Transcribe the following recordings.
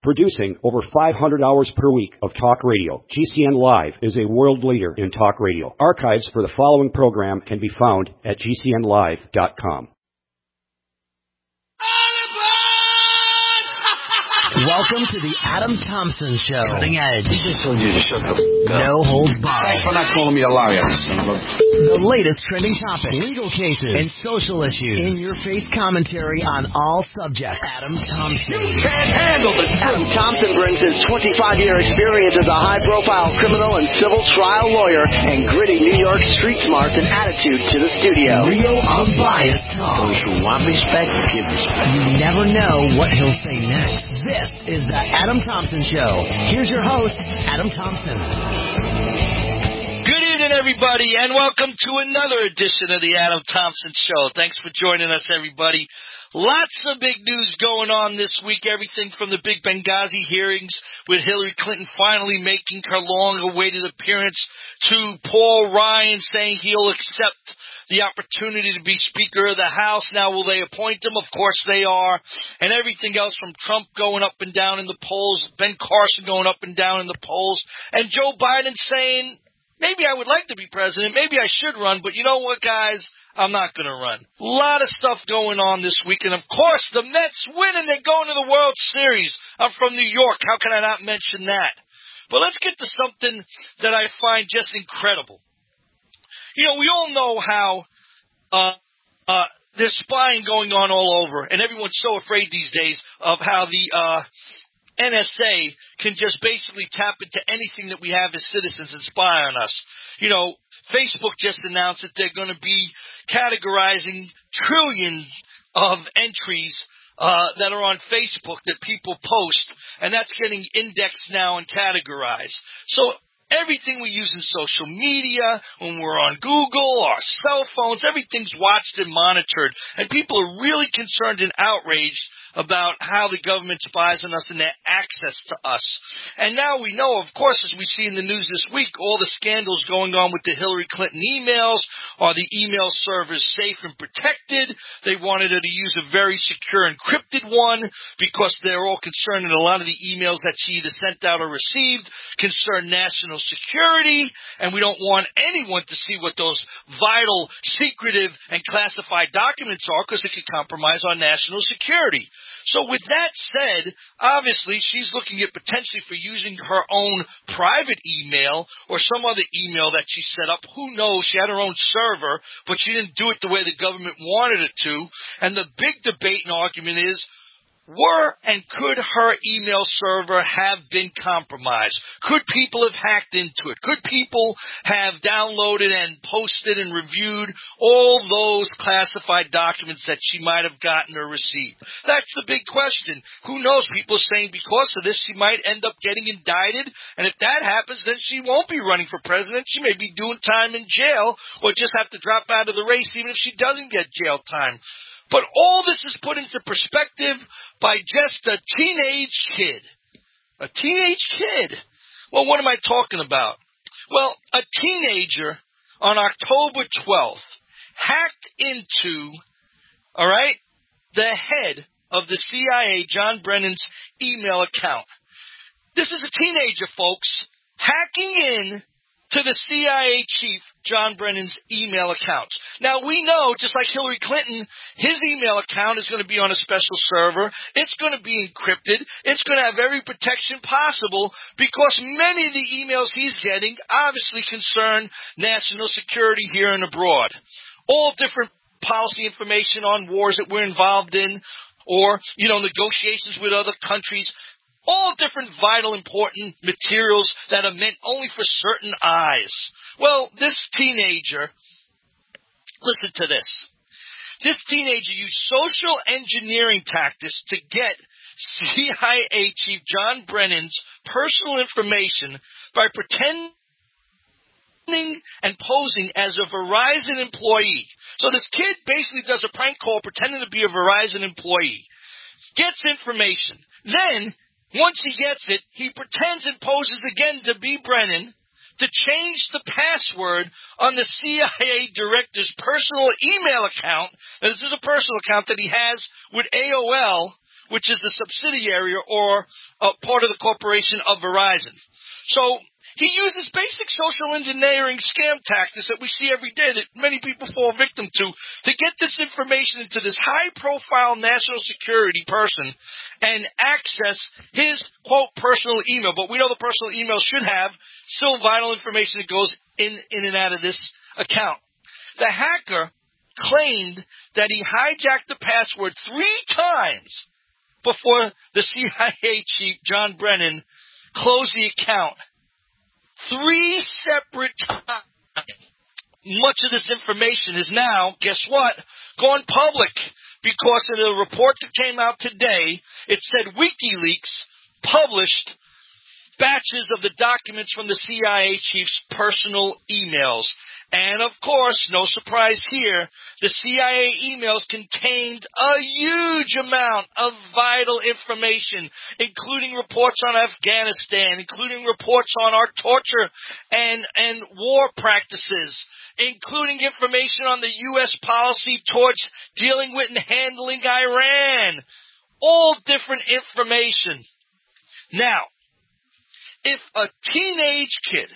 Producing over 500 hours per week of talk radio, GCN Live is a world leader in talk radio. Archives for the following program can be found at gcnlive.com. Welcome to the Adam Thompson Show. Cutting edge. He just told you to shut the f*** up. No holds barred. Thanks for not calling me a liar. The latest trending topics, legal cases, and social issues. In-your-face commentary on all subjects. Adam Thompson. You can't handle the truth. Adam Thompson brings his 25-year experience as a high-profile criminal and civil trial lawyer and gritty New York street smarts and attitude to the studio. Real, unbiased talk. Those who want respect, give respect. You never know what he'll say next. This is the Adam Thompson Show. Here's your host, Adam Thompson. Good evening, everybody, and welcome to another edition of the Adam Thompson Show. Thanks for joining us, everybody. Lots of big news going on this week. Everything from the big Benghazi hearings with Hillary Clinton finally making her long-awaited appearance to Paul Ryan saying he'll accept the opportunity to be Speaker of the House. Now, will they appoint him? Of course they are. And everything else from Trump going up and down in the polls, Ben Carson going up and down in the polls, and Joe Biden saying, maybe I would like to be president, maybe I should run, but you know what, guys? I'm not going to run. A lot of stuff going on this week, and of course, the Mets win and they're going to the World Series. I'm from New York. How can I not mention that? But let's get to something that I find just incredible. You know, we all know how there's spying going on all over, and everyone's so afraid these days of how the NSA can just basically tap into anything that we have as citizens and spy on us. You know, Facebook just announced that they're going to be categorizing trillions of entries that are on Facebook that people post, and that's getting indexed now and categorized. So everything we use in social media, when we're on Google, our cell phones, everything's watched and monitored. And people are really concerned and outraged about how the government spies on us and their access to us. And now we know, of course, as we see in the news this week, all the scandals going on with the Hillary Clinton emails. Are the email servers safe and protected? They wanted her to use a very secure encrypted one because they're all concerned that a lot of the emails that she either sent out or received concern national security, and we don't want anyone to see what those vital, secretive, and classified documents are because it could compromise our national security. So with that said, obviously she's looking at potentially for using her own private email or some other email that she set up. Who knows? She had her own server, but she didn't do it the way the government wanted it to. And the big debate and argument is, were and could her email server have been compromised? Could people have hacked into it? Could people have downloaded and posted and reviewed all those classified documents that she might have gotten or received? That's the big question. Who knows? People are saying because of this, she might end up getting indicted, and if that happens, then she won't be running for president. She may be doing time in jail or just have to drop out of the race even if she doesn't get jail time. But all this is put into perspective by just a teenage kid. A teenage kid. Well, what am I talking about? Well, a teenager on October 12th hacked into, the head of the CIA, John Brennan's email account. This is a teenager, folks, hacking in to the CIA chief, John Brennan's email accounts. Now, we know, just like Hillary Clinton, his email account is going to be on a special server. It's going to be encrypted. It's going to have every protection possible because many of the emails he's getting obviously concern national security here and abroad. All different policy information on wars that we're involved in or, negotiations with other countries. All different vital, important materials that are meant only for certain eyes. Well, this teenager, listen to this. This teenager used social engineering tactics to get CIA Chief John Brennan's personal information by pretending and posing as a Verizon employee. So this kid basically does a prank call pretending to be a Verizon employee. Gets information. Then, once he gets it, he pretends and poses again to be Brennan to change the password on the CIA director's personal email account. Now, this is a personal account that he has with AOL, which is the subsidiary or part of the corporation of Verizon. So he uses basic social engineering scam tactics that we see every day that many people fall victim to get this information into this high-profile national security person and access his, quote, personal email. But we know the personal email should have still vital information that goes in and out of this account. The hacker claimed that he hijacked the password 3 times before the CIA chief, John Brennan, closed the account. 3 separate times. Much of this information is now, guess what, gone public because in a report that came out today, it said WikiLeaks published batches of the documents from the CIA chief's personal emails. And, of course, no surprise here, the CIA emails contained a huge amount of vital information, including reports on Afghanistan, including reports on our torture and war practices, including information on the U.S. policy towards dealing with and handling Iran. All different information. Now, if a teenage kid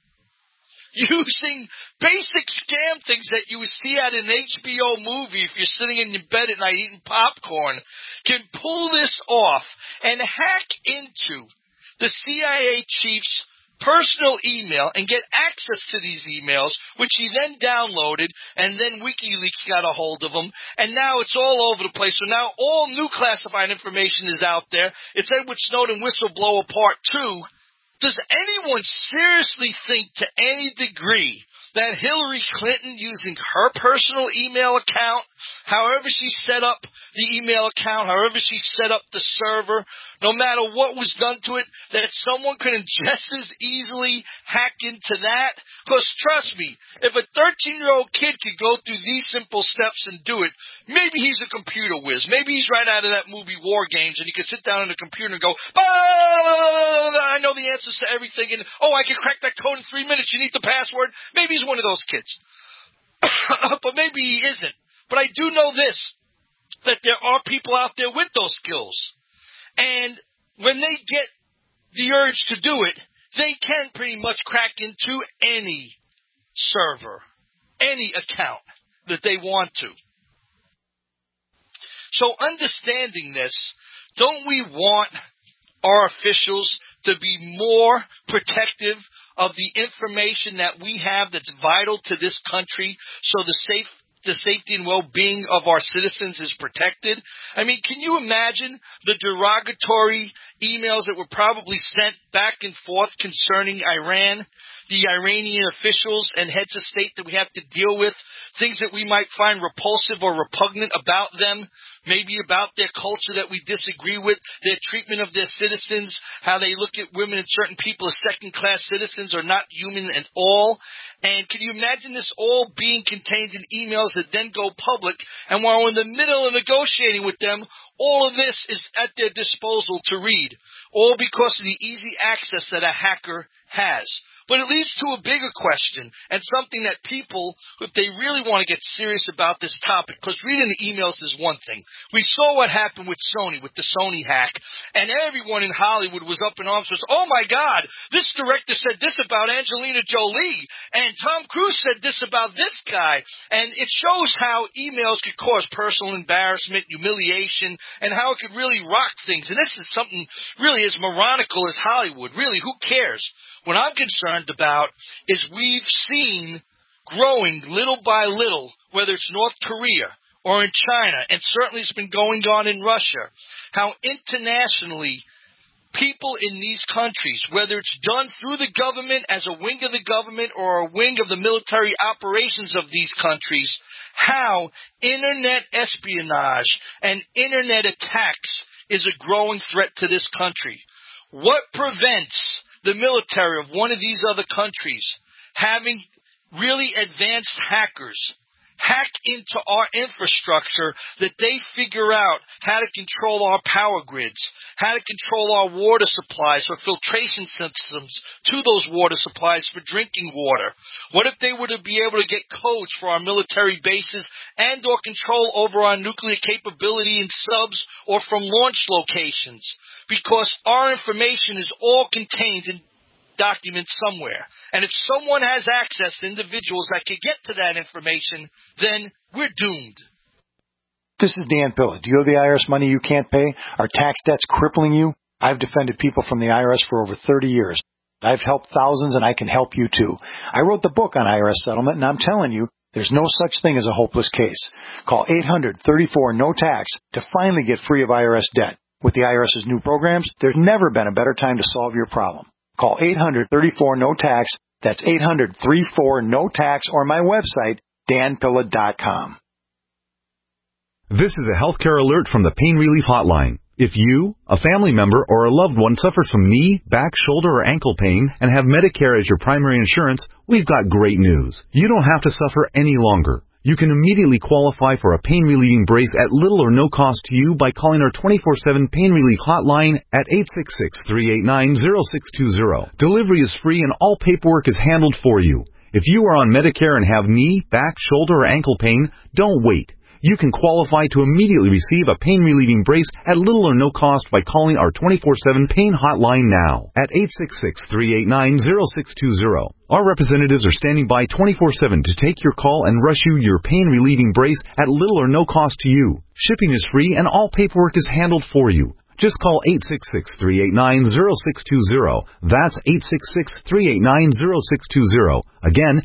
using basic scam things that you would see at an HBO movie if you're sitting in your bed at night eating popcorn, can pull this off and hack into the CIA chief's personal email and get access to these emails, which he then downloaded, and then WikiLeaks got a hold of them, and now it's all over the place. So now all new classified information is out there. It's Edward Snowden Whistleblower Part 2. Does anyone seriously think to any degree that Hillary Clinton, using her personal email account, however she set up the email account, however she set up the server, no matter what was done to it, that someone could just as easily hack into that? Because trust me, if a 13-year-old kid could go through these simple steps and do it, maybe he's a computer whiz. Maybe he's right out of that movie War Games, and he could sit down on the computer and go, I know the answers to everything, and I can crack that code in 3 minutes. You need the password. Maybe he's one of those kids. But maybe he isn't. But I do know this, that there are people out there with those skills. And when they get the urge to do it, they can pretty much crack into any server, any account that they want to. So understanding this, don't we want our officials to be more protective of the information that we have that's vital to this country so the safety and well-being of our citizens is protected? I mean, can you imagine the derogatory emails that were probably sent back and forth concerning Iran, the Iranian officials and heads of state that we have to deal with, things that we might find repulsive or repugnant about them, maybe about their culture that we disagree with, their treatment of their citizens, how they look at women and certain people as second-class citizens or not human at all. And can you imagine this all being contained in emails that then go public, and while we're in the middle of negotiating with them, all of this is at their disposal to read, all because of the easy access that a hacker has. But it leads to a bigger question, and something that people, if they really want to get serious about this topic, because reading the emails is one thing. We saw what happened with Sony, with the Sony hack, and everyone in Hollywood was up in arms with, oh my God, this director said this about Angelina Jolie, and Tom Cruise said this about this guy. And it shows how emails could cause personal embarrassment, humiliation, and how it could really rock things. And this is something really as moronical as Hollywood. Really, who cares? What I'm concerned about is we've seen growing little by little, whether it's North Korea or in China, and certainly it's been going on in Russia, how internationally people in these countries, whether it's done through the government as a wing of the government or a wing of the military operations of these countries, how internet espionage and internet attacks is a growing threat to this country. What prevents the military of one of these other countries having really advanced hackers hack into our infrastructure, that they figure out how to control our power grids, how to control our water supplies or filtration systems to those water supplies for drinking water? What if they were to be able to get codes for our military bases and or control over our nuclear capability in subs or from launch locations? Because our information is all contained in document somewhere. And if someone has access to individuals that can get to that information, then we're doomed. This is Dan Pilla. Do you owe the IRS money you can't pay? Are tax debts crippling you? I've defended people from the IRS for over 30 years. I've helped thousands, and I can help you too. I wrote the book on IRS settlement, and I'm telling you, there's no such thing as a hopeless case. Call 800-34-NO-TAX to finally get free of IRS debt. With the IRS's new programs, there's never been a better time to solve your problem. Call 800-34-NO-TAX. That's 800-34-NO-TAX, or my website, danpilla.com. This is a healthcare alert from the Pain Relief Hotline. If you, a family member, or a loved one suffers from knee, back, shoulder, or ankle pain and have Medicare as your primary insurance, we've got great news. You don't have to suffer any longer. You can immediately qualify for a pain-relieving brace at little or no cost to you by calling our 24/7 Pain Relief Hotline at 866-389-0620. Delivery is free and all paperwork is handled for you. If you are on Medicare and have knee, back, shoulder, or ankle pain, don't wait. You can qualify to immediately receive a pain-relieving brace at little or no cost by calling our 24/7 Pain Hotline now at 866-389-0620. Our representatives are standing by 24/7 to take your call and rush you your pain-relieving brace at little or no cost to you. Shipping is free and all paperwork is handled for you. Just call 866-389-0620. That's 866-389-0620. Again,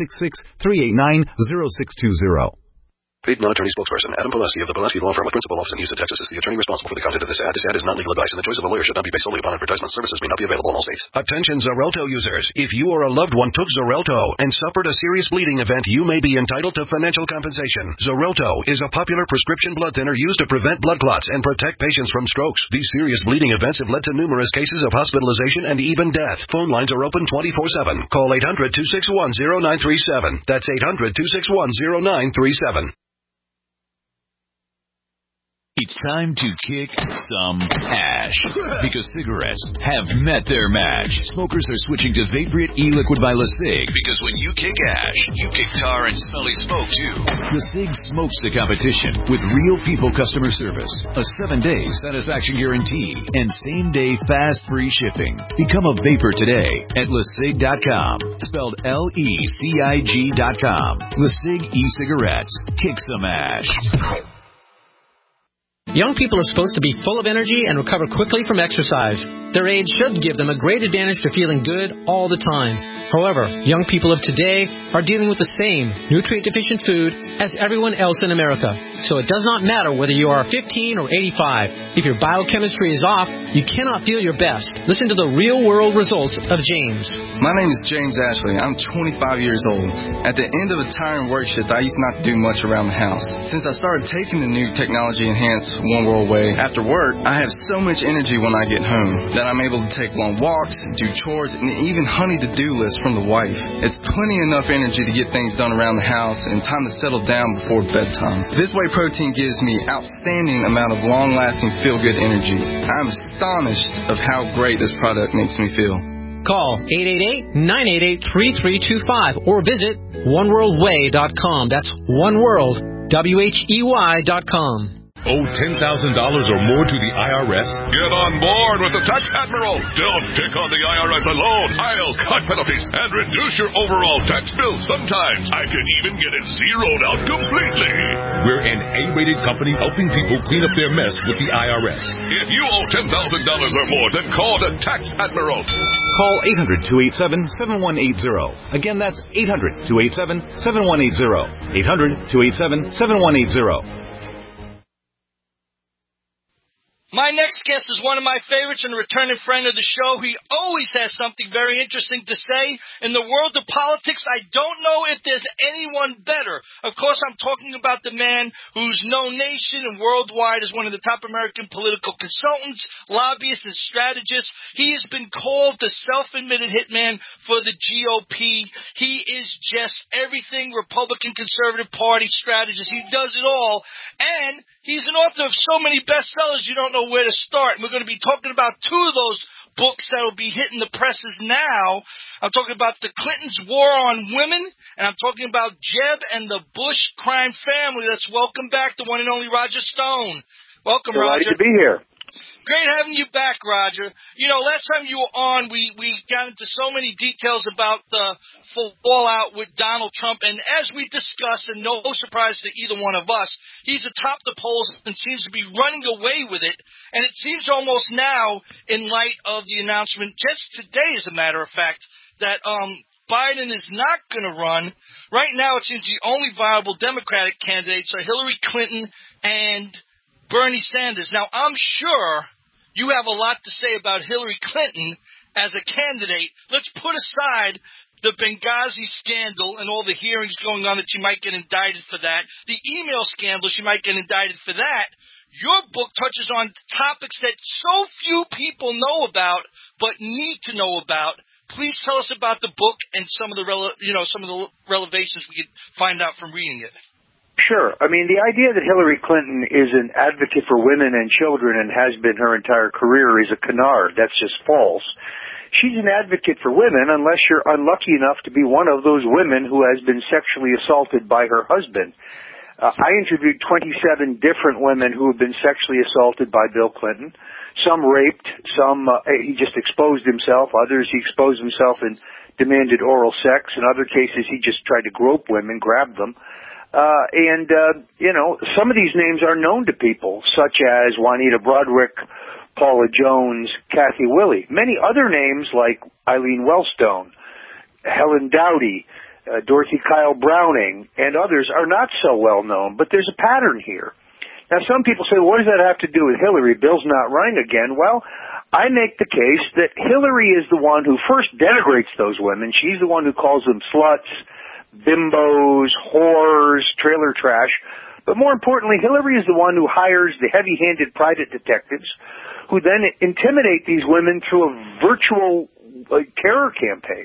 866-389-0620. Paid non-attorney spokesperson Adam Pileski of the Pileski Law Firm with principal office in Houston, Texas, is the attorney responsible for the content of this ad. This ad is not legal advice, and the choice of a lawyer should not be based solely upon advertisement. Services may not be available in all states. Attention Xarelto users. If you or a loved one took Xarelto and suffered a serious bleeding event, you may be entitled to financial compensation. Xarelto is a popular prescription blood thinner used to prevent blood clots and protect patients from strokes. These serious bleeding events have led to numerous cases of hospitalization and even death. Phone lines are open 24/7. Call 800-261-0937. That's 800-261-0937. It's time to kick some ash, because cigarettes have met their match. Smokers are switching to Vaporite e-liquid by LeSig, because when you kick ash, you kick tar and smelly smoke too. LeSig smokes the competition with real people customer service, a 7-day satisfaction guarantee, and same-day fast free shipping. Become a vapor today at LeSig.com, spelled LECIG.com. LeSig e-cigarettes. Kick some ash. Young people are supposed to be full of energy and recover quickly from exercise. Their age should give them a great advantage to feeling good all the time. However, young people of today are dealing with the same nutrient-deficient food as everyone else in America. So it does not matter whether you are 15 or 85. If your biochemistry is off, you cannot feel your best. Listen to the real-world results of James. My name is James Ashley. I'm 25 years old. At the end of a tiring work shift, I used not to do much around the house. Since I started taking the new technology-enhanced One World Way, after work, I have so much energy when I get home that I'm able to take long walks, do chores, and even honey to-do lists from the wife. It's plenty enough energy to get things done around the house and time to settle down before bedtime. This Whey protein gives me outstanding amount of long-lasting feel-good energy. I'm astonished of how great this product makes me feel. Call 888-988-3325 or visit oneworldway.com. That's oneworld, WHEY.com. Owe $10,000 or more to the IRS? Get on board with the Tax Admiral. Don't pick on the IRS alone. I'll cut penalties and reduce your overall tax bill. Sometimes I can even get it zeroed out completely. We're an A-rated company helping people clean up their mess with the IRS. If you owe $10,000 or more, then call the Tax Admiral. Call 800-287-7180. Again, that's 800-287-7180. 800-287-7180. My next guest is one of my favorites and a returning friend of the show. He always has something very interesting to say. In the world of politics, I don't know if there's anyone better. Of course, I'm talking about the man who's known nation and worldwide as one of the top American political consultants, lobbyists, and strategists. He has been called the self-admitted hitman for the GOP. He is just everything Republican Conservative Party strategist. He does it all. And he's an author of so many bestsellers you don't know where to start. And we're going to be talking about two of those books that will be hitting the presses now. I'm talking about the Clintons' War on Women, and I'm talking about Jeb and the Bush crime family. Let's welcome back the one and only Roger Stone. Welcome, Roger. Delighted to be here. Great having you back, Roger. You know, last time you were on, we got into so many details about the fallout with Donald Trump, and as we discussed, and no surprise to either one of us, he's atop the polls and seems to be running away with it, and it seems almost now, in light of the announcement, just today as a matter of fact, that Biden is not going to run. Right now, it seems the only viable Democratic candidates are Hillary Clinton and Bernie Sanders. Now, I'm sure you have a lot to say about Hillary Clinton as a candidate. Let's put aside the Benghazi scandal and all the hearings going on that she might get indicted for that, the email scandal, she might get indicted for that. Your book touches on topics that so few people know about but need to know about. Please tell us about the book and some of the revelations we could find out from reading it. Sure. I mean, the idea that Hillary Clinton is an advocate for women and children and has been her entire career is a canard. That's just false. She's an advocate for women unless you're unlucky enough to be one of those women who has been sexually assaulted by her husband. I interviewed 27 different women who have been sexually assaulted by Bill Clinton. Some raped, some he just exposed himself, others he exposed himself and demanded oral sex. In other cases, he just tried to grope women, grab them. Some of these names are known to people, such as Juanita Broadrick, Paula Jones, Kathy Willey. Many other names like Eileen Wellstone, Helen Dowdy, Dorothy Kyle Browning, and others are not so well known, but there's a pattern here. Now, some people say, what does that have to do with Hillary? Bill's not running again. Well, I make the case that Hillary is the one who first denigrates those women. She's the one who calls them sluts, bimbos, whores, trailer trash. But more importantly, Hillary is the one who hires the heavy-handed private detectives who then intimidate these women through a virtual terror campaign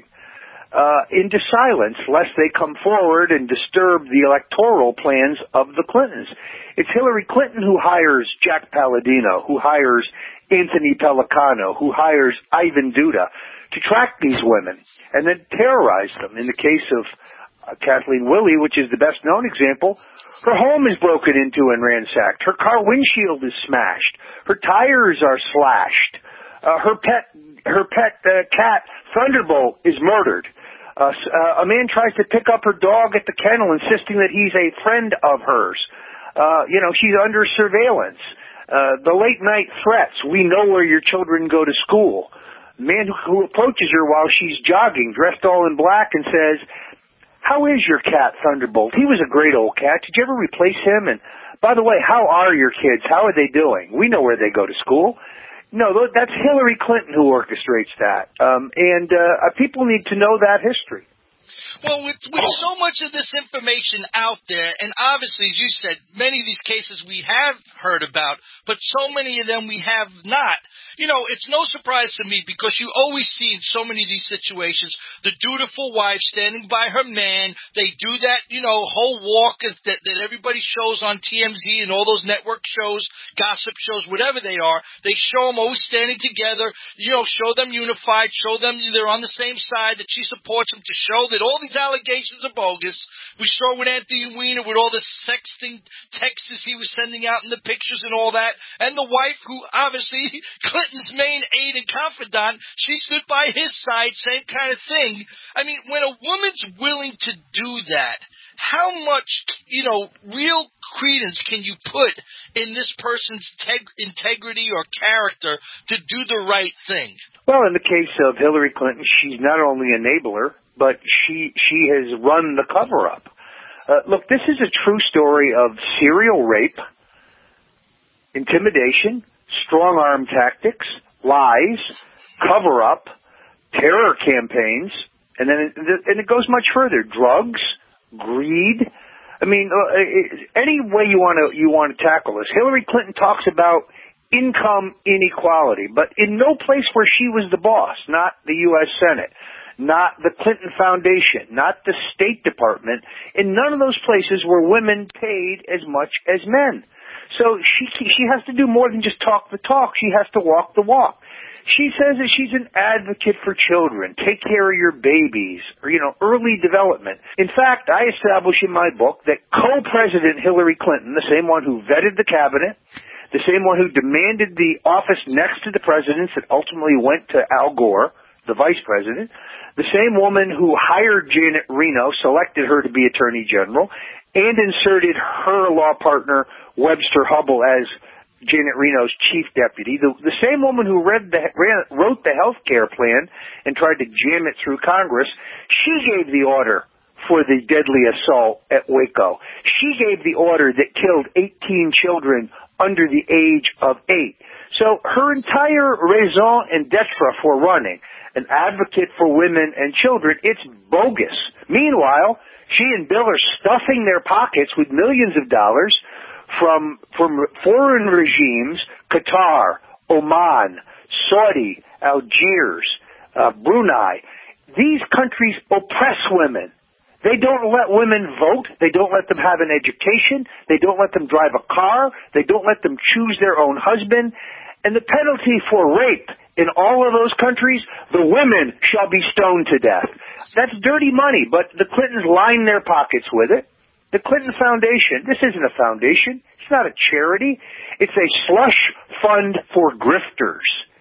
into silence, lest they come forward and disturb the electoral plans of the Clintons. It's Hillary Clinton who hires Jack Palladino, who hires Anthony Pellicano, who hires Ivan Duda to track these women and then terrorize them. In the case of Kathleen Willey, which is the best-known example, her home is broken into and ransacked. Her car windshield is smashed. Her tires are slashed. Her pet cat, Thunderbolt, is murdered. A man tries to pick up her dog at the kennel, insisting that he's a friend of hers. She's under surveillance. The late-night threats, we know where your children go to school. A man who approaches her while she's jogging, dressed all in black, and says, "How is your cat, Thunderbolt? He was a great old cat. Did you ever replace him? And by the way, how are your kids? How are they doing? We know where they go to school." No, that's Hillary Clinton who orchestrates that. People need to know that history. Well, with so much of this information out there, and obviously, as you said, many of these cases we have heard about, but so many of them we have not. It's no surprise to me because you always see in so many of these situations the dutiful wife standing by her man. They do that, whole walk that everybody shows on TMZ and all those network shows, gossip shows, whatever they are. They show them always standing together, show them unified, show them they're on the same side, that she supports them, to show that all these allegations are bogus. We saw with Anthony Weiner with all the sexting texts he was sending out in the pictures and all that. And the wife, who obviously Clinton's main aide and confidant, she stood by his side, same kind of thing. I mean, when a woman's willing to do that, how much, real credence can you put in this person's integrity or character to do the right thing? Well, in the case of Hillary Clinton, she's not only an enabler, but she has run the cover-up. Look, this is a true story of serial rape, intimidation, strong-arm tactics, lies, cover-up, terror campaigns, and then it goes much further. Drugs, greed. I mean, any way you want to tackle this. Hillary Clinton talks about income inequality, but in no place where she was the boss, not the U.S. Senate, not the Clinton Foundation, not the State Department. In none of those places were women paid as much as men. So she has to do more than just talk the talk. She has to walk the walk. She says that she's an advocate for children, take care of your babies, or, early development. In fact, I establish in my book that co-president Hillary Clinton, the same one who vetted the cabinet, the same one who demanded the office next to the president's that ultimately went to Al Gore, the vice president, the same woman who hired Janet Reno, selected her to be Attorney General, and inserted her law partner, Webster Hubbell, as Janet Reno's chief deputy, the same woman who wrote the health care plan and tried to jam it through Congress, she gave the order for the deadly assault at Waco. She gave the order that killed 18 children under the age of 8. So her entire raison d'etre for running, an advocate for women and children, it's bogus. Meanwhile, she and Bill are stuffing their pockets with millions of dollars from foreign regimes, Qatar, Oman, Saudi, Algiers, Brunei. These countries oppress women. They don't let women vote. They don't let them have an education. They don't let them drive a car. They don't let them choose their own husband. And the penalty for rape in all of those countries, the women shall be stoned to death. That's dirty money, but the Clintons line their pockets with it. The Clinton Foundation, this isn't a foundation. It's not a charity. It's a slush fund for grifters.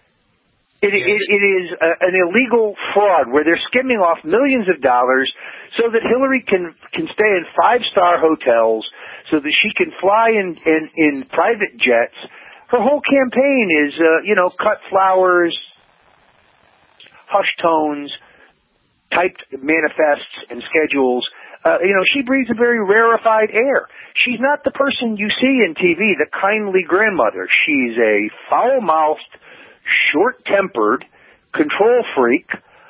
It is an illegal fraud where they're skimming off millions of dollars so that Hillary can stay in 5-star hotels, so that she can fly in private jets. Her whole campaign is, cut flowers, hush tones, typed manifests and schedules. She breathes a very rarefied air. She's not the person you see in TV, the kindly grandmother. She's a foul-mouthed, short-tempered control freak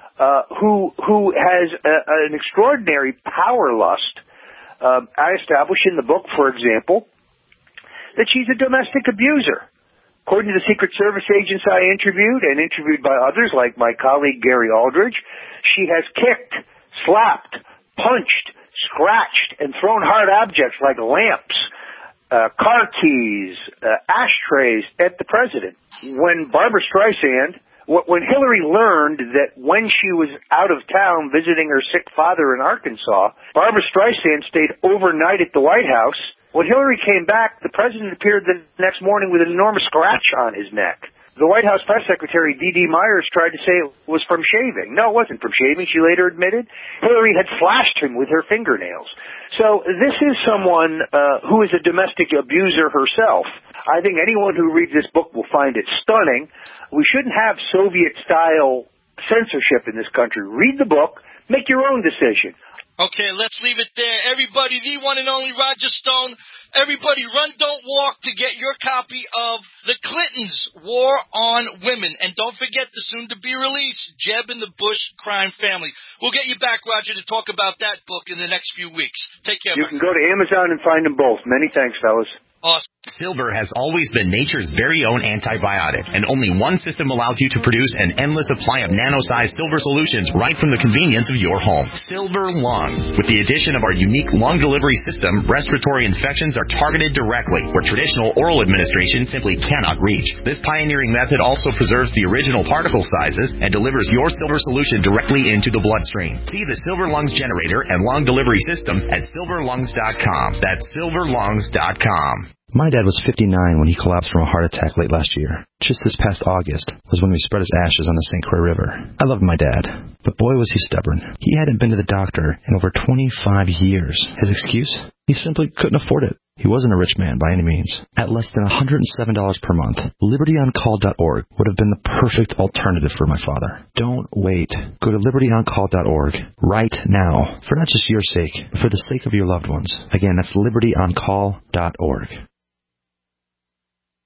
who has an extraordinary power lust. I establish in the book, for example, that she's a domestic abuser. According to the Secret Service agents I interviewed, and interviewed by others like my colleague Gary Aldridge, she has kicked, slapped, punched, scratched, and thrown hard objects like lamps, car keys, ashtrays at the president. When Hillary learned that when she was out of town visiting her sick father in Arkansas, Barbara Streisand stayed overnight at the White House. When Hillary came back, the president appeared the next morning with an enormous scratch on his neck. The White House press secretary, D.D. Myers, tried to say it was from shaving. No, it wasn't from shaving, she later admitted. Hillary had flashed him with her fingernails. So this is someone who is a domestic abuser herself. I think anyone who reads this book will find it stunning. We shouldn't have Soviet-style censorship in this country. Read the book, make your own decision. Okay, let's leave it there. Everybody, the one and only Roger Stone. Everybody, run, don't walk to get your copy of The Clintons' War on Women. And don't forget the soon-to-be-released Jeb and the Bush Crime Family. We'll get you back, Roger, to talk about that book in the next few weeks. Take care. You can go to Amazon and find them both. Many thanks, fellas. Awesome. Silver has always been nature's very own antibiotic, and only one system allows you to produce an endless supply of nano-sized silver solutions right from the convenience of your home. Silver Lungs. With the addition of our unique lung delivery system, respiratory infections are targeted directly, where traditional oral administration simply cannot reach. This pioneering method also preserves the original particle sizes and delivers your silver solution directly into the bloodstream. See the Silver Lungs generator and lung delivery system at silverlungs.com. That's silverlungs.com. My dad was 59 when he collapsed from a heart attack late last year. Just this past August was when we spread his ashes on the St. Croix River. I loved my dad, but boy was he stubborn. He hadn't been to the doctor in over 25 years. His excuse? He simply couldn't afford it. He wasn't a rich man by any means. At less than $107 per month, LibertyOnCall.org would have been the perfect alternative for my father. Don't wait. Go to LibertyOnCall.org right now, for not just your sake, but for the sake of your loved ones. Again, that's LibertyOnCall.org.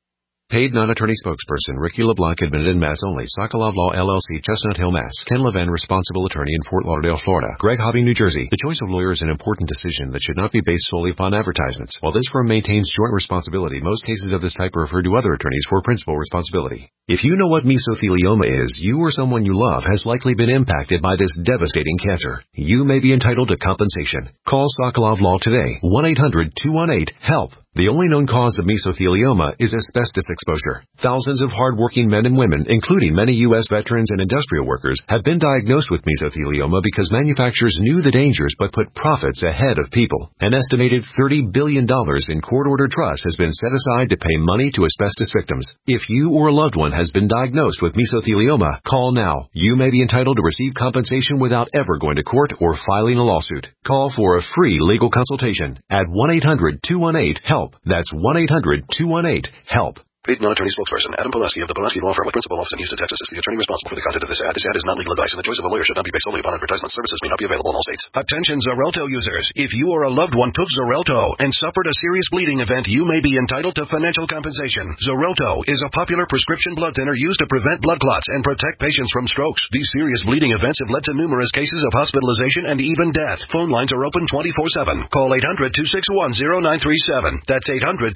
Paid non-attorney spokesperson Ricky LeBlanc, admitted in Mass only. Sokolov Law, LLC, Chestnut Hill, Mass. Ken Levin, responsible attorney in Fort Lauderdale, Florida. Greg Hobby, New Jersey. The choice of lawyer is an important decision that should not be based solely upon advertisements. While this firm maintains joint responsibility, most cases of this type are referred to other attorneys for principal responsibility. If you know what mesothelioma is, you or someone you love has likely been impacted by this devastating cancer. You may be entitled to compensation. Call Sokolov Law today. 1-800-218-HELP. The only known cause of mesothelioma is asbestos exposure. Thousands of hard-working men and women, including many U.S. veterans and industrial workers, have been diagnosed with mesothelioma because manufacturers knew the dangers but put profits ahead of people. An estimated $30 billion in court-ordered trust has been set aside to pay money to asbestos victims. If you or a loved one has been diagnosed with mesothelioma, call now. You may be entitled to receive compensation without ever going to court or filing a lawsuit. Call for a free legal consultation at 1-800-218-HELP. That's 1-800-218-HELP. Paid non-attorney spokesperson Adam Pulaski of the Pulaski Law Firm with principal office in Houston, Texas is the attorney responsible for the content of this ad. This ad is not legal advice, and the choice of a lawyer should not be based solely upon advertisement. Services may not be available in all states. Attention Xarelto users. If you or a loved one took Xarelto and suffered a serious bleeding event, you may be entitled to financial compensation. Xarelto is a popular prescription blood thinner used to prevent blood clots and protect patients from strokes. These serious bleeding events have led to numerous cases of hospitalization and even death. Phone lines are open 24/7. Call 800-261-0937. That's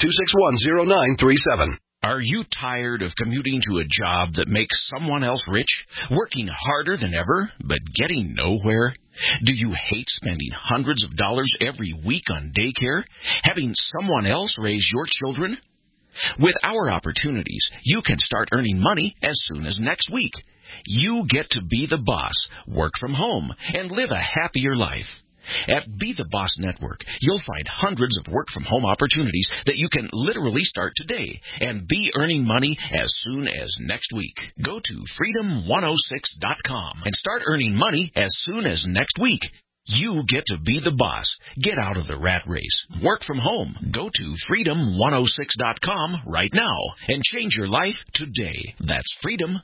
800-261-0937. Are you tired of commuting to a job that makes someone else rich, working harder than ever, but getting nowhere? Do you hate spending hundreds of dollars every week on daycare, having someone else raise your children? With our opportunities, you can start earning money as soon as next week. You get to be the boss, work from home, and live a happier life. At Be the Boss Network, you'll find hundreds of work-from-home opportunities that you can literally start today and be earning money as soon as next week. Go to freedom106.com and start earning money as soon as next week. You get to be the boss. Get out of the rat race. Work from home. Go to freedom106.com right now and change your life today. That's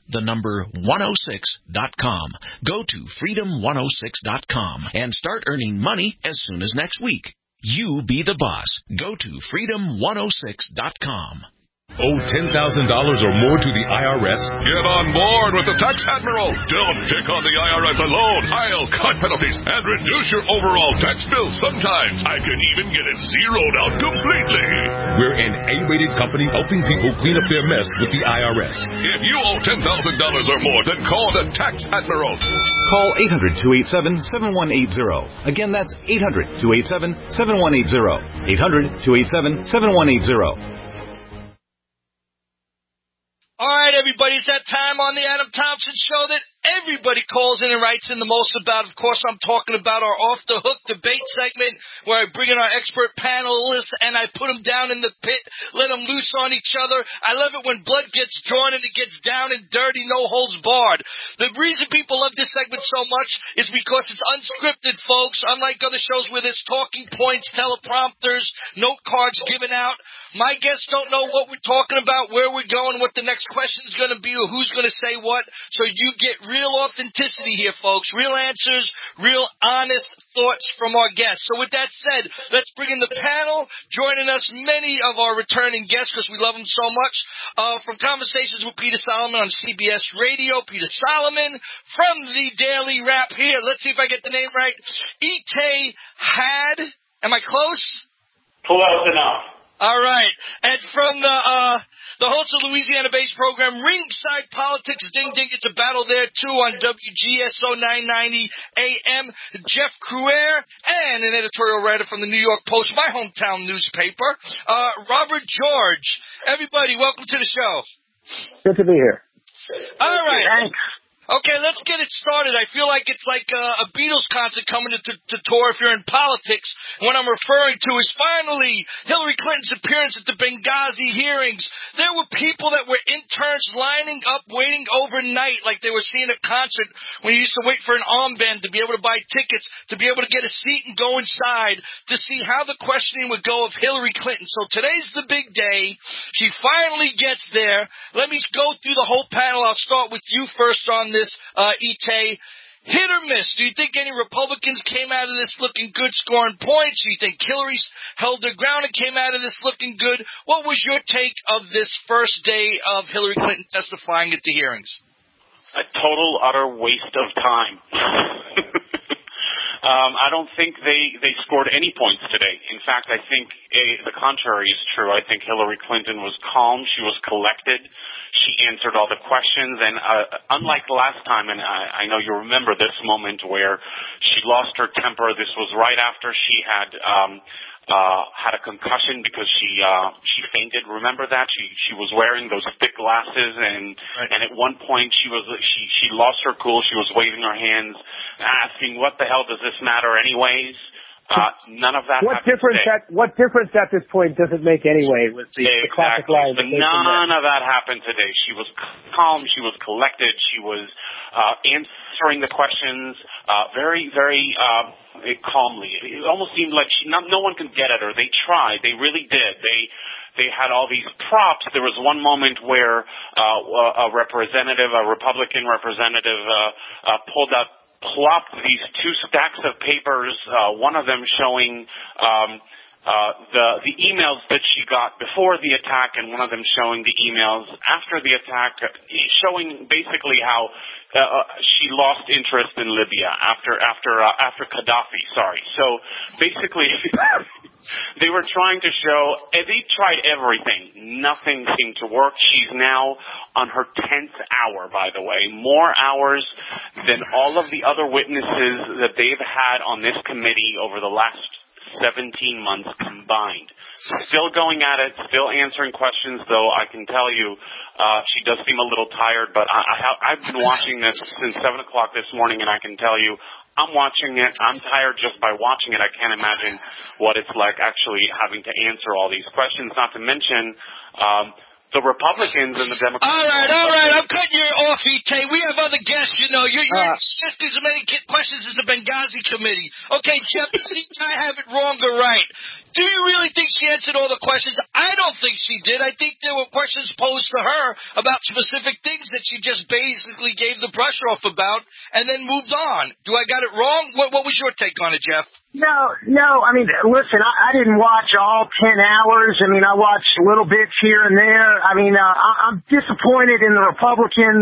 freedom106.com. Go to freedom106.com and start earning money as soon as next week. You be the boss. Go to freedom106.com. Owe $10,000 or more to the IRS? Get on board with the Tax Admiral. Don't pick on the IRS alone. I'll cut penalties and reduce your overall tax bill. Sometimes I can even get it zeroed out completely. We're an A-rated company helping people clean up their mess with the IRS. If you owe $10,000 or more, then call the Tax Admiral. Call 800-287-7180. Again, that's 800-287-7180. 800-287-7180. All right, everybody, it's that time on the Adam Thompson Show that everybody calls in and writes in the most about. Of course, I'm talking about our off-the-hook debate segment where I bring in our expert panelists and I put them down in the pit, let them loose on each other. I love it when blood gets drawn and it gets down and dirty, no holds barred. The reason people love this segment so much is because it's unscripted, folks. Unlike other shows where there's talking points, teleprompters, note cards given out, my guests don't know what we're talking about, where we're going, what the next question is going to be, or who's going to say what. So you get real authenticity here, folks. Real answers, real honest thoughts from our guests. So with that said, let's bring in the panel. Joining us, many of our returning guests, because we love them so much. From Conversations with Peter Solomon on CBS Radio, Peter Solomon. From the Daily Wrap here, let's see if I get the name right. Itay Had. Am I close? Close enough. All right. And from the host of Louisiana-based program, Ringside Politics, Ding Ding, it's a battle there, too, on WGSO 990 AM, Jeff Crouere, and an editorial writer from the New York Post, my hometown newspaper, Robert George. Everybody, welcome to the show. Good to be here. All right. Thanks. Okay, let's get it started. I feel like it's like a Beatles concert coming to tour if you're in politics. What I'm referring to is finally Hillary Clinton's appearance at the Benghazi hearings. There were people that were interns lining up, waiting overnight like they were seeing a concert when you used to wait for an armband to be able to buy tickets, to be able to get a seat and go inside to see how the questioning would go of Hillary Clinton. So today's the big day. She finally gets there. Let me go through the whole panel. I'll start with you first on this, Itay. Hit or miss? Do you think any Republicans came out of this looking good, scoring points? Do you think Hillary's held her ground and came out of this looking good? What was your take of this first day of Hillary Clinton testifying at the hearings? A total, utter waste of time. I don't think they scored any points today. In fact, I think the contrary is true. I think Hillary Clinton was calm. She was collected. She answered all the questions. And unlike last time, and I know you remember this moment where she lost her temper, this was right after she had a concussion because she fainted. Remember that? She was wearing those thick glasses, and at one point she lost her cool. She was waving her hands, asking, "What the hell does this matter, anyways?" None of that. What difference at this point does it make anyway? With the classic line. But none of that happened today. She was calm. She was collected. She was answering the questions very, very calmly. It almost seemed like no one could get at her. They tried. They really did. They had all these props. There was one moment where a Republican representative, plopped these two stacks of papers, one of them showing the emails that she got before the attack, and one of them showing the emails after the attack, showing basically how she lost interest in Libya after Gaddafi. Sorry. So basically, they were trying to show. They tried everything. Nothing seemed to work. She's now on her 10th hour, by the way, more hours than all of the other witnesses that they've had on this committee over the last 17 months combined. Still going at it, still answering questions, though I can tell you she does seem a little tired, but I've been watching this since 7 o'clock this morning, and I can tell you I'm watching it. I'm tired just by watching it. I can't imagine what it's like actually having to answer all these questions, not to mention the Republicans and the Democrats. All right. I'm cutting you off, Ite. We have other guests, you know. You're just as many questions as the Benghazi committee. Okay, Jeff, did I have it wrong or right? Do you really think she answered all the questions? I don't think she did. I think there were questions posed to her about specific things that she just basically gave the brush off about and then moved on. Do I got it wrong? What was your take on it, Jeff? No. I mean, listen, I didn't watch all 10 hours. I mean, I watched little bits here and there. I mean, I'm disappointed in the Republicans,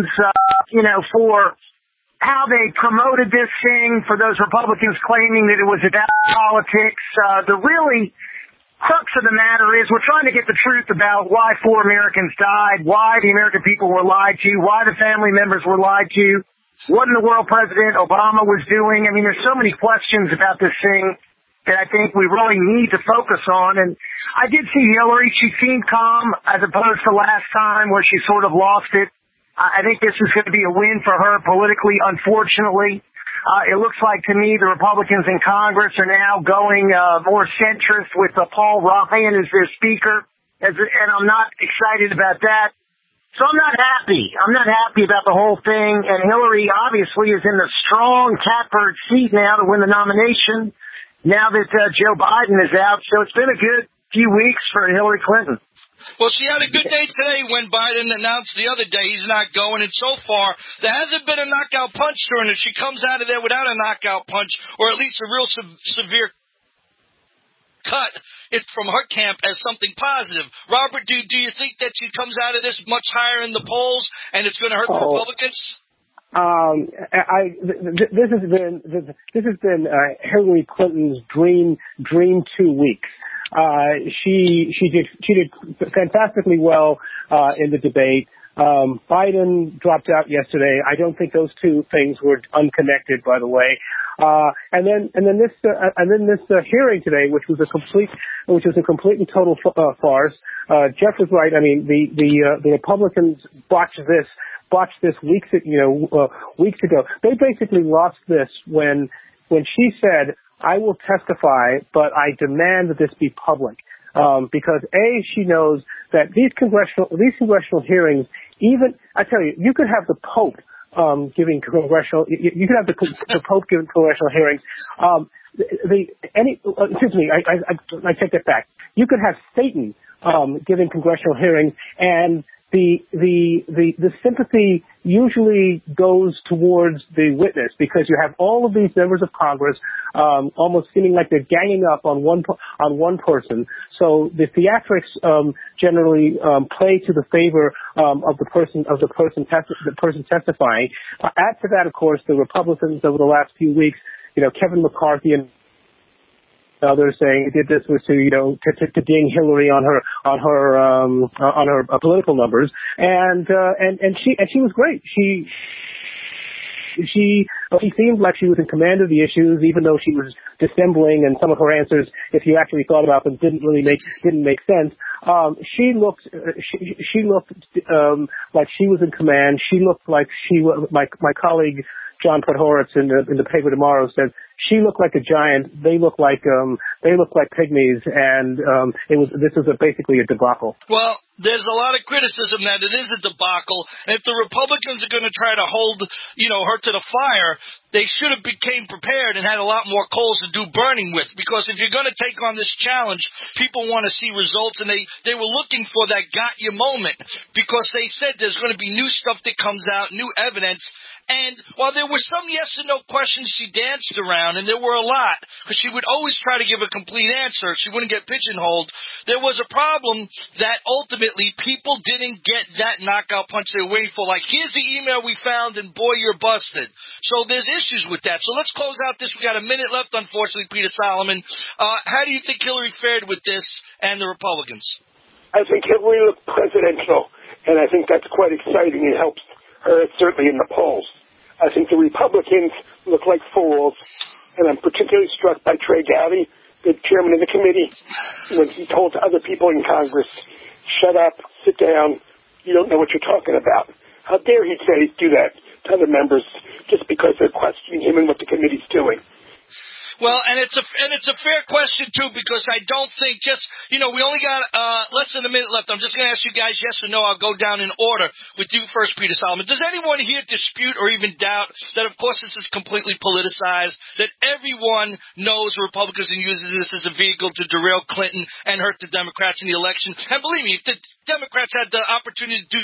for how they promoted this thing, for those Republicans claiming that it was about politics. The really crux of the matter is we're trying to get the truth about why 4 Americans died, why the American people were lied to, why the family members were lied to, what in the world President Obama was doing. I mean, there's so many questions about this thing that I think we really need to focus on. And I did see Hillary. She seemed calm as opposed to last time where she sort of lost it. I think this is going to be a win for her politically, unfortunately. It looks like to me the Republicans in Congress are now going more centrist with Paul Ryan as their speaker, and I'm not excited about that. So I'm not happy. I'm not happy about the whole thing. And Hillary obviously is in the strong catbird seat now to win the nomination now that Joe Biden is out. So it's been a good few weeks for Hillary Clinton. Well, she had a good day today when Biden announced the other day he's not going. And so far, there hasn't been a knockout punch to her. And if she comes out of there without a knockout punch, or at least a real severe cut it from her camp as something positive. Robert, do you think that she comes out of this much higher in the polls and it's going to hurt the Republicans? This has been Hillary Clinton's dream 2 weeks. She did fantastically well in the debate. Biden dropped out yesterday. I don't think those two things were unconnected, by the way. And then this hearing today, which was a complete and total farce. Jeff was right. I mean, the Republicans botched this weeks ago. They basically lost this when she said, "I will testify, but I demand that this be public." Because she knows that these congressional hearings, even, I tell you, you could have the Pope giving congressional, you could have the Pope giving congressional hearings. Excuse me, I take that back. You could have Satan giving congressional hearings, and the sympathy usually goes towards the witness, because you have all of these members of Congress almost seeming like they're ganging up on one person. So the theatrics generally play to the favor of the person testifying. Add to that, of course, the Republicans over the last few weeks. Kevin McCarthy and others saying he did this was to ding Hillary on her political numbers, and she was great. She seemed like she was in command of the issues, even though she was dissembling, and some of her answers, if you actually thought about them, didn't make sense. She looked like she was in command. She looked like my colleague John Podhoretz in the paper tomorrow said she looked like a giant. They looked like pygmies, and this was basically a debacle. Well, there's a lot of criticism that it is a debacle. And if the Republicans are going to try to hold, her to the fire, they should have became prepared and had a lot more coals to do burning with. Because if you're going to take on this challenge, people want to see results, and they were looking for that got you moment, because they said there's going to be new stuff that comes out, new evidence. And while there were some yes and no questions she danced around, and there were a lot, because she would always try to give a complete answer, she wouldn't get pigeonholed, there was a problem that ultimately people didn't get that knockout punch they were waiting for. Like, here's the email we found, and boy, you're busted. So there's issues with that. So let's close out this. We got a minute left, unfortunately, Peter Solomon. How do you think Hillary fared with this and the Republicans? I think Hillary looked presidential, and I think that's quite exciting. It helps her, certainly in the polls. I think the Republicans look like fools, and I'm particularly struck by Trey Gowdy, the chairman of the committee, when he told other people in Congress, shut up, sit down, you don't know what you're talking about. How dare he do that to other members just because they're questioning him and what the committee's doing. Well, and it's a fair question too, because I don't think we only got less than a minute left. I'm just going to ask you guys yes or no. I'll go down in order with you first, Peter Solomon. Does anyone here dispute or even doubt that, of course, this is completely politicized, that everyone knows Republicans and uses this as a vehicle to derail Clinton and hurt the Democrats in the election? And believe me, if the Democrats had the opportunity to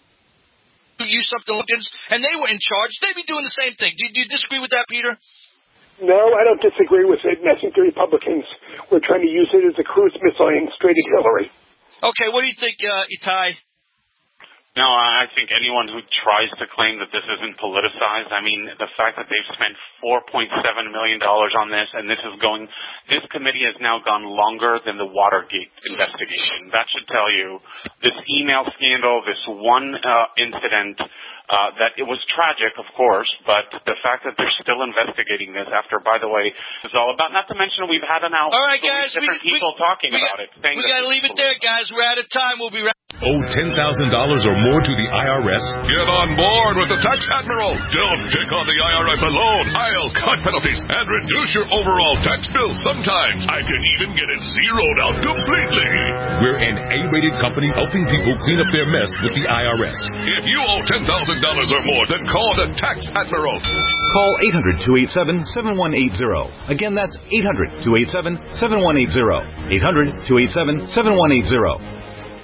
use something and they were in charge, they'd be doing the same thing. Do you disagree with that, Peter? No, I don't disagree with it, and I think the Republicans were trying to use it as a cruise missile aimed straight at Hillary. Okay, what do you think, Itai? No, I think anyone who tries to claim that this isn't politicized, I mean, the fact that they've spent $4.7 million on this, and this committee has now gone longer than the Watergate investigation. That should tell you this email scandal, this one incident, that it was tragic, of course, but the fact that they're still investigating this after, by the way, it's all about, not to mention we've had all right, guys, different people talking about it. We got to leave it there, guys. We're out of time. We'll be right back. Owe $10,000 or more to the IRS? Get on board with the Tax Admiral. Don't pick on the IRS alone. I'll cut penalties and reduce your overall tax bill. Sometimes I can even get it zeroed out completely. We're an A-rated company helping people clean up their mess with the IRS. If you owe $10,000 or more, then call the Tax Admiral. Call 800-287-7180. Again, that's 800-287-7180. 800-287-7180.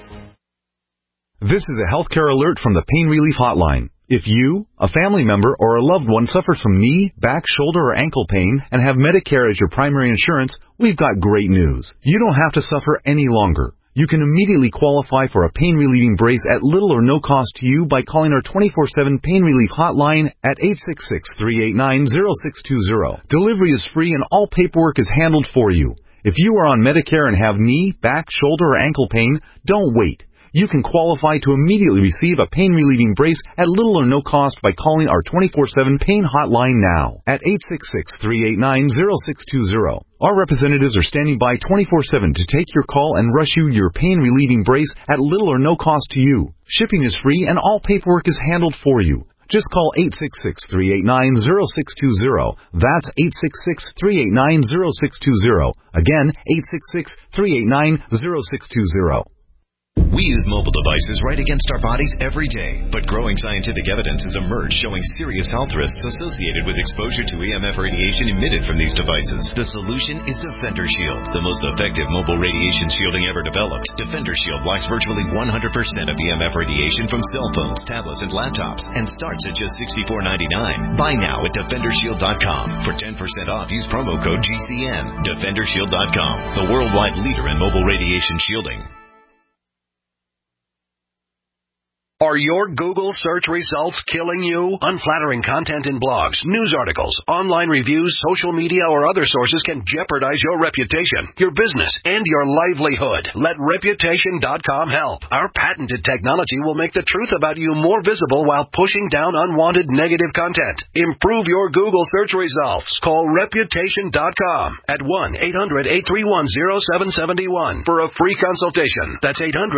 This is a healthcare alert from the Pain Relief Hotline. If you, a family member, or a loved one suffers from knee, back, shoulder, or ankle pain and have Medicare as your primary insurance, we've got great news. You don't have to suffer any longer. You can immediately qualify for a pain-relieving brace at little or no cost to you by calling our 24/7 Pain Relief Hotline at 866-389-0620. Delivery is free and all paperwork is handled for you. If you are on Medicare and have knee, back, shoulder, or ankle pain, don't wait. You can qualify to immediately receive a pain-relieving brace at little or no cost by calling our 24/7 Pain Hotline now at 866-389-0620. Our representatives are standing by 24/7 to take your call and rush you your pain-relieving brace at little or no cost to you. Shipping is free and all paperwork is handled for you. Just call 866-389-0620. That's 866-389-0620. Again, 866-389-0620. We use mobile devices right against our bodies every day, but growing scientific evidence has emerged showing serious health risks associated with exposure to EMF radiation emitted from these devices. The solution is Defender Shield, the most effective mobile radiation shielding ever developed. Defender Shield blocks virtually 100% of EMF radiation from cell phones, tablets, and laptops, and starts at just $64.99. Buy now at DefenderShield.com. For 10% off, use promo code GCN. DefenderShield.com, the worldwide leader in mobile radiation shielding. Are your Google search results killing you? Unflattering content in blogs, news articles, online reviews, social media, or other sources can jeopardize your reputation, your business, and your livelihood. Let Reputation.com help. Our patented technology will make the truth about you more visible while pushing down unwanted negative content. Improve your Google search results. Call Reputation.com at 1-800-831-0771 for a free consultation. That's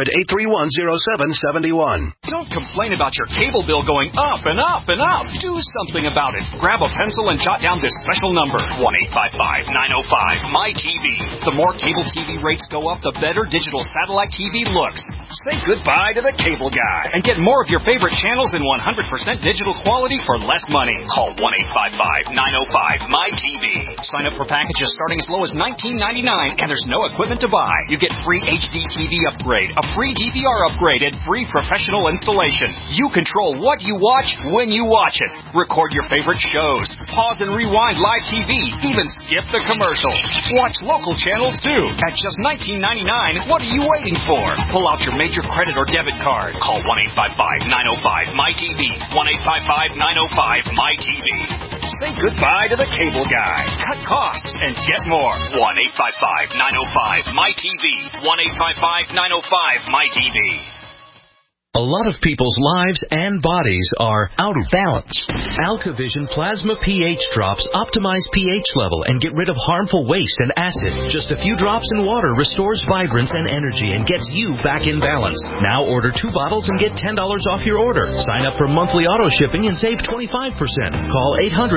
800-831-0771. Don't complain about your cable bill going up and up and up. Do something about it. Grab a pencil and jot down this special number, 1-855-905-MY-TV. The more cable TV rates go up, the better digital satellite TV looks. Say goodbye to the cable guy and get more of your favorite channels in 100% digital quality for less money. Call 1-855-905-MY-TV. Sign up for packages starting as low as $19.99, and there's no equipment to buy. You get free HD TV upgrade, a free DVR upgrade, and free professional installation. You control what you watch when you watch it. Record your favorite shows. Pause and rewind live TV. Even skip the commercials. Watch local channels too. At just $19.99, what are you waiting for? Pull out your major credit or debit card. Call 1-855-905-MY-TV. 1-855-905-MY-TV. Say goodbye to the cable guy. Cut costs and get more. 1-855-905-MY-TV. 1-855-905-MY-TV. A lot of people's lives and bodies are out of balance. AlkaVision Plasma pH drops optimize pH level and get rid of harmful waste and acid. Just a few drops in water restores vibrance and energy and gets you back in balance. Now order 2 bottles and get $10 off your order. Sign up for monthly auto shipping and save 25%. Call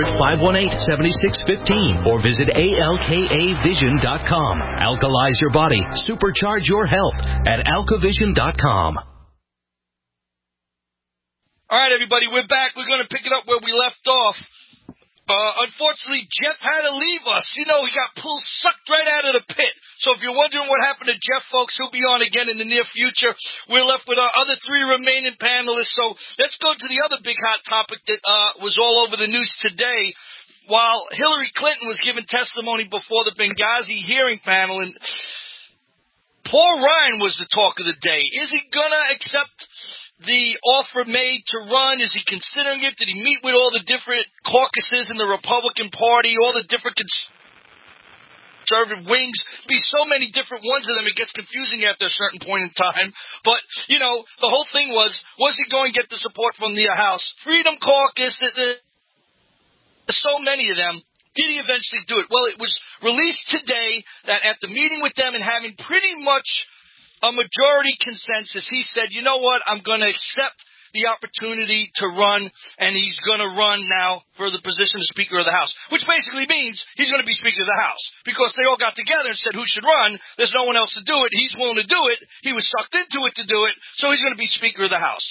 800-518-7615 or visit alkavision.com. Alkalize your body. Supercharge your health at alkavision.com. All right, everybody, we're back. We're going to pick it up where we left off. Unfortunately, Jeff had to leave us. You know, he got sucked right out of the pit. So if you're wondering what happened to Jeff, folks, he'll be on again in the near future. We're left with our other 3 remaining panelists. So let's go to the other big hot topic that was all over the news today. While Hillary Clinton was giving testimony before the Benghazi hearing panel, and Paul Ryan was the talk of the day. Is he going to accept the offer made to run? Is he considering it? Did he meet with all the different caucuses in the Republican Party, all the different conservative wings? Be so many different ones of them, it gets confusing after a certain point in time. But, you know, the whole thing was he going to get the support from the House Freedom Caucus? There's so many of them. Did he eventually do it? Well, it was released today that at the meeting with them and having pretty much a majority consensus, he said, you know what, I'm going to accept the opportunity to run, and he's going to run now for the position of Speaker of the House, which basically means he's going to be Speaker of the House, because they all got together and said who should run. There's no one else to do it. He's willing to do it. He was sucked into it to do it, so he's going to be Speaker of the House.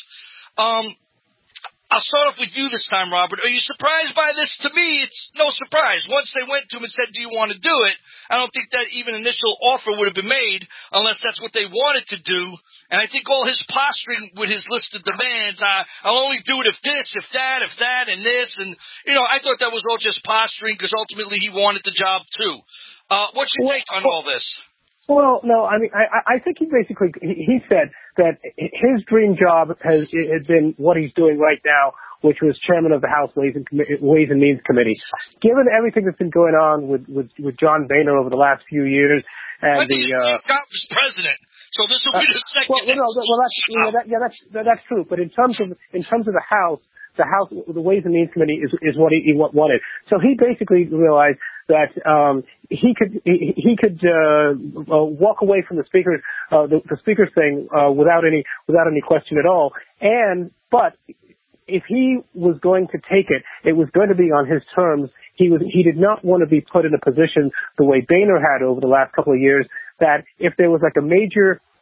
I'll start off with you this time, Robert. Are you surprised by this? To me, it's no surprise. Once they went to him and said, do you want to do it? I don't think that even initial offer would have been made unless that's what they wanted to do. And I think all his posturing with his list of demands, I'll only do it if this, if that, and this. And, you know, I thought that was all just posturing because ultimately he wanted the job too. What's your take on all this? Well, no, I mean, I think he basically, he said that his dream job has been what he's doing right now, which was chairman of the House Ways and Means Committee. Given everything that's been going on with John Boehner over the last few years, and Trump was president, so this will be the second. That's true. But in terms of the House, the Ways and Means Committee is what he wanted. So he basically realized that he could walk away from the speaker's thing without any question at all. But if he was going to take it, it was going to be on his terms. He did not want to be put in a position the way Boehner had over the last couple of years, that if there was like a major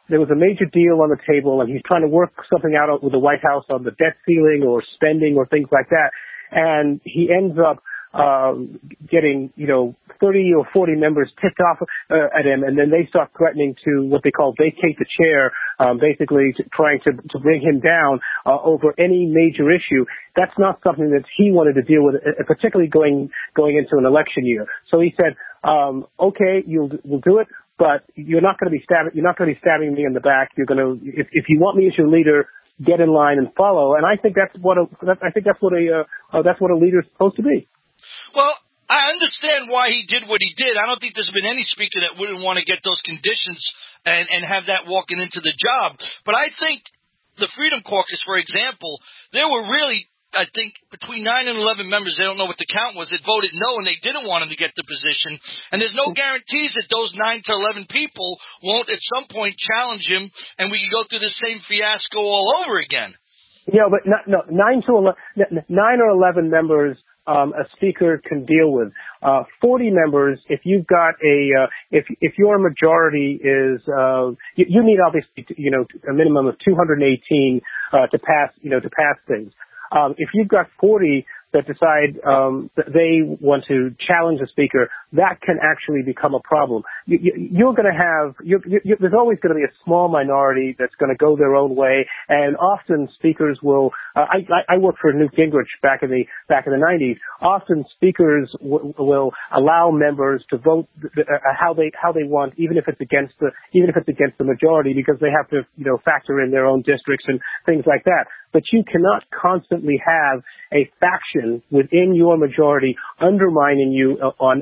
there was a major deal on the table, and he's trying to work something out with the White House on the debt ceiling or spending or things like that. And he ends up getting, 30 or 40 members ticked off at him, and then they start threatening to what they call vacate the chair, basically trying to bring him down over any major issue. That's not something that he wanted to deal with, particularly going into an election year. So he said, okay, we'll do it, but you're not going to be stabbing me in the back. You're going to, if you want me as your leader, get in line and follow. And I think that's what a leader is supposed to be. Well, I understand why he did what he did. I don't think there's been any speaker that wouldn't want to get those conditions and have that walking into the job. But I think the Freedom Caucus, for example, there were really, I think, between 9 and 11 members, they don't know what the count was, that voted no, and they didn't want him to get the position. And there's no guarantees that those 9 to 11 people won't at some point challenge him, and we can go through the same fiasco all over again. Yeah, but 9 or 11 members a speaker can deal with. 40 members, if you've got if your majority is, you need obviously, a minimum of 218, to pass things. If you've got 40 that decide, that they want to challenge a speaker, that can actually become a problem. You're going to have, there's always going to be a small minority that's going to go their own way, and often speakers will. I worked for Newt Gingrich back in the 90s. Often speakers will allow members to vote how they want, even if it's against the majority, because they have to factor in their own districts and things like that. But you cannot constantly have a faction within your majority undermining you on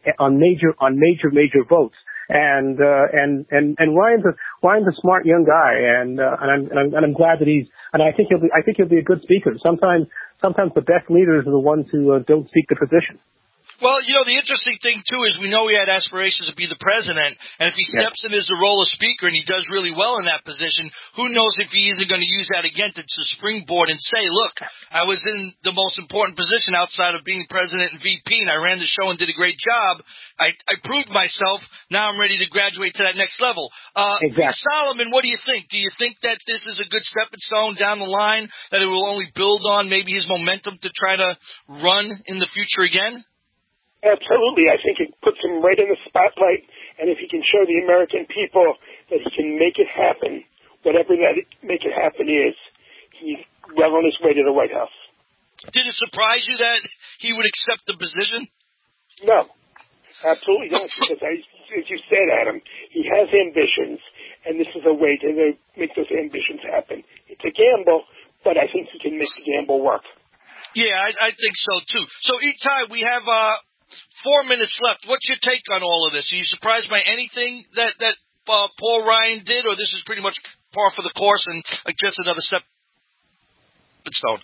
major votes. And Ryan's a smart young guy, and I'm glad that I think he'll be a good speaker. Sometimes the best leaders are the ones who don't seek the position. Well, the interesting thing, too, is we know he had aspirations to be the president, and if he steps into the role of speaker and he does really well in that position, who knows if he isn't going to use that again to springboard and say, look, I was in the most important position outside of being president and VP, and I ran the show and did a great job. I proved myself. Now I'm ready to graduate to that next level. Exactly. Solomon, what do you think? Do you think that this is a good stepping stone down the line, that it will only build on maybe his momentum to try to run in the future again? Absolutely. I think it puts him right in the spotlight, and if he can show the American people that he can make it happen, whatever that make it happen is, he's well on his way to the White House. Did it surprise you that he would accept the position? No, absolutely not, because as you said, Adam, he has ambitions, and this is a way to make those ambitions happen. It's a gamble, but I think he can make the gamble work. Yeah, I think so, too. So, Itai, we have 4 minutes left. What's your take on all of this? Are you surprised by anything that Paul Ryan did, or this is pretty much par for the course and just another stepping stone?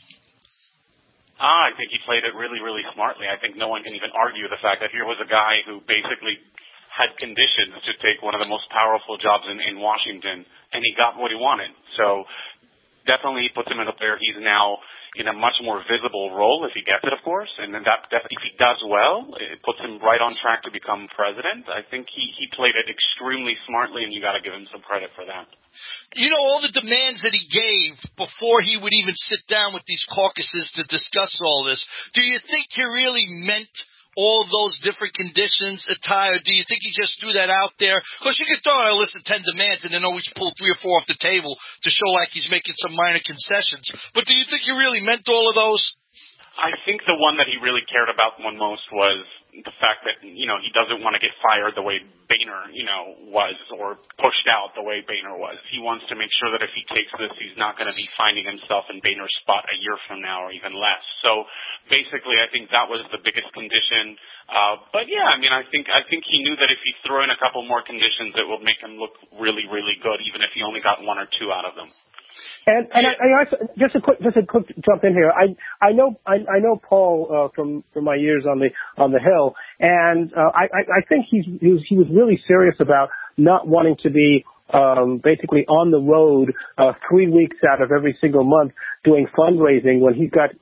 I think he played it really, really smartly. I think no one can even argue the fact that here was a guy who basically had conditions to take one of the most powerful jobs in Washington, and he got what he wanted. So definitely he puts him in a player. He's now in a much more visible role if he gets it, of course, and then if he does well, it puts him right on track to become president. I think he played it extremely smartly, and you got to give him some credit for that. All the demands that he gave before he would even sit down with these caucuses to discuss all this, do you think he really meant all those different conditions, Itai, or do you think he just threw that out there? Because you could throw out a list of 10 demands and then always pull 3 or 4 off the table to show like he's making some minor concessions. But do you think he really meant all of those? I think the one that he really cared about most was the fact that, he doesn't want to get fired the way Boehner, was, or pushed out the way Boehner was. He wants to make sure that if he takes this, he's not going to be finding himself in Boehner's spot a year from now or even less. So basically, I think that was the biggest condition. But yeah, I think he knew that if he threw in a couple more conditions, it would make him look really, really good, even if he only got 1 or 2 out of them. And I just a quick jump in here. I know Paul from my years on the Hill, and I think he was really serious about not wanting to be basically on the road 3 weeks out of every single month doing fundraising when he's got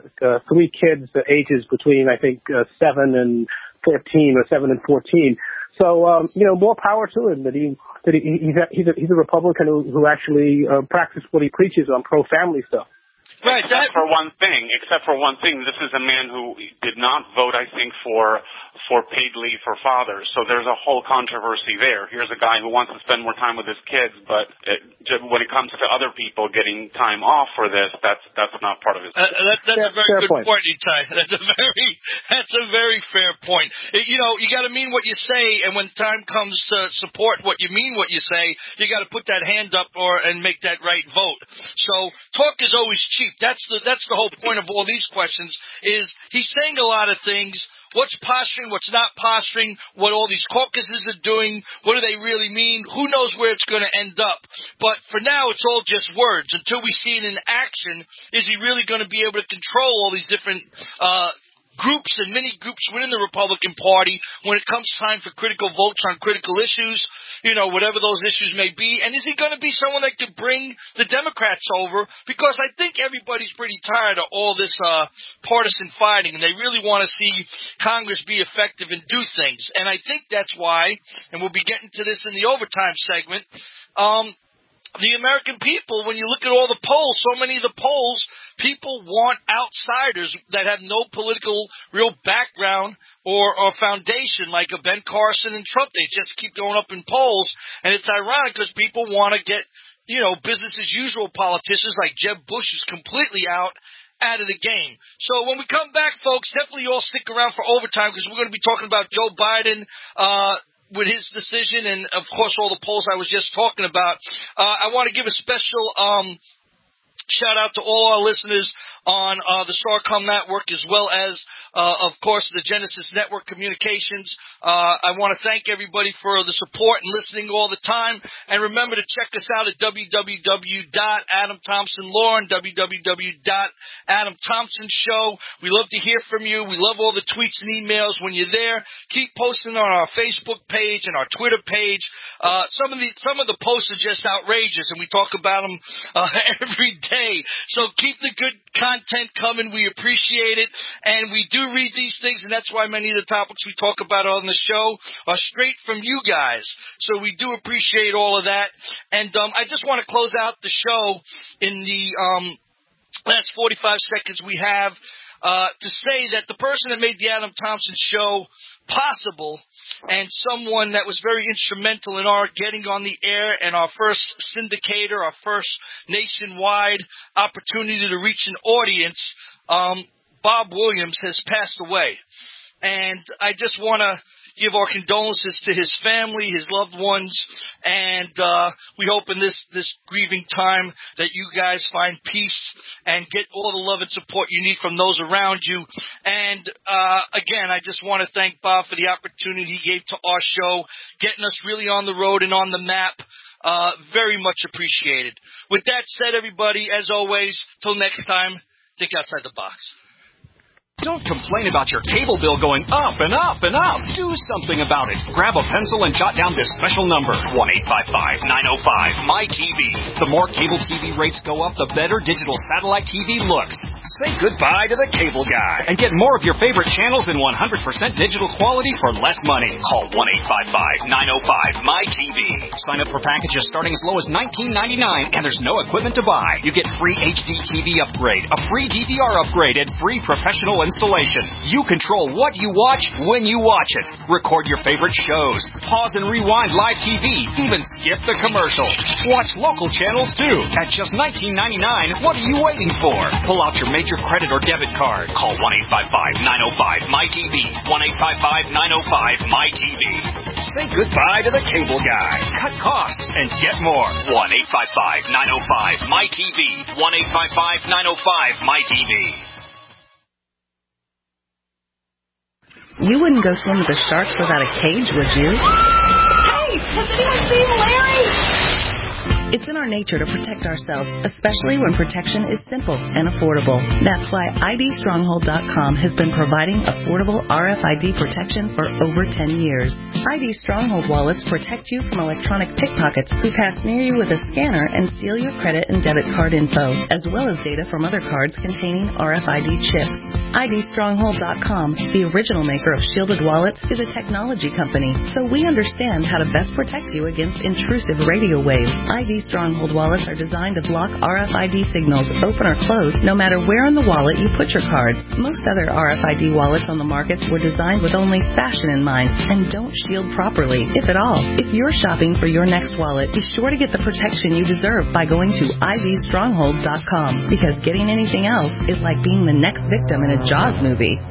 3 kids ages between I think 7 and 13 or 7 and 14. So, more power to him that he's a Republican who actually practices what he preaches on pro-family stuff. Right. Except for one thing, this is a man who did not vote, I think, for paid leave for fathers. So there's a whole controversy there. Here's a guy who wants to spend more time with his kids, but when it comes to other people getting time off for this, that's not part of his. That's a very good point, Itai. That's a very fair point. You got to mean what you say, and when time comes to support what you mean, what you say, you got to put that hand up and make that right vote. So talk is always cheap. That's the whole point of all these questions. Is he's saying a lot of things. What's posturing, what's not posturing, what all these caucuses are doing, what do they really mean, who knows where it's going to end up. But for now, it's all just words. Until we see it in action, is he really going to be able to control all these different groups and mini groups within the Republican Party when it comes time for critical votes on critical issues, whatever those issues may be? And is he going to be someone that could bring the Democrats over? Because I think everybody's pretty tired of all this partisan fighting, and they really want to see Congress be effective and do things. And I think that's why, and we'll be getting to this in the overtime segment, the American people, when you look at all the polls, so many of the polls, people want outsiders that have no political real background or foundation, like a Ben Carson and Trump. They just keep going up in polls, and it's ironic because people want to get, business as usual politicians like Jeb Bush is completely out of the game. So when we come back, folks, definitely all stick around for overtime because we're going to be talking about Joe Biden, with his decision and, of course, all the polls I was just talking about. I want to give a special shout-out to all our listeners on the Starcom Network as well as, of course, the Genesis Network Communications. I want to thank everybody for the support and listening all the time. And remember to check us out at www.adamthompsonlaw and www.adamthompsonshow. We love to hear from you. We love all the tweets and emails when you're there. Keep posting on our Facebook page and our Twitter page. Some of the posts are just outrageous, and we talk about them every day. So keep the good content coming. We appreciate it. And we do read these things, and that's why many of the topics we talk about on the show are straight from you guys. So we do appreciate all of that. And I just want to close out the show in the last 45 seconds we have to say that the person that made the Adam Thompson Show possible and someone that was very instrumental in our getting on the air and our first syndicator, our first nationwide opportunity to reach an audience, Bob Williams has passed away. And I just want to give our condolences to his family, his loved ones, and we hope in this grieving time that you guys find peace and get all the love and support you need from those around you. And again, I just want to thank Bob for the opportunity he gave to our show, getting us really on the road and on the map. Very much appreciated. With that said, everybody, as always, till next time, think outside the box. Don't complain about your cable bill going up and up and up. Do something about it. Grab a pencil and jot down this special number, 1-855-905-MY-TV. The more cable TV rates go up, the better digital satellite TV looks. Say goodbye to the cable guy and get more of your favorite channels in 100% digital quality for less money. Call 1-855-905-MY-TV. Sign up for packages starting as low as $19.99, and there's no equipment to buy. You get free HD TV upgrade, a free DVR upgrade, and free professional installation. You control what you watch when you watch it. Record your favorite shows. Pause and rewind live TV. Even skip the commercials. Watch local channels too. At just $19.99, what are you waiting for? Pull out your major credit or debit card. Call 1-855-905-MY-TV. 1-855-905-MY-TV. Say goodbye to the cable guy. Cut costs and get more. 1-855-905-MY-TV. 1-855-905-MY-TV. You wouldn't go swim with the sharks without a cage, would you? Hey, has anyone seen Larry? It's in our nature to protect ourselves, especially when protection is simple and affordable. That's why IDStronghold.com has been providing affordable RFID protection for over 10 years. ID Stronghold wallets protect you from electronic pickpockets who pass near you with a scanner and steal your credit and debit card info, as well as data from other cards containing RFID chips. IDStronghold.com, the original maker of shielded wallets, is a technology company, so we understand how to best protect you against intrusive radio waves. ID Stronghold wallets are designed to block RFID signals, open or close, no matter where in the wallet you put your cards. Most other RFID wallets on the market were designed with only fashion in mind and don't shield properly, if at all. If you're shopping for your next wallet, be sure to get the protection you deserve by going to IDStronghold.com, because getting anything else is like being the next victim in a Jaws movie.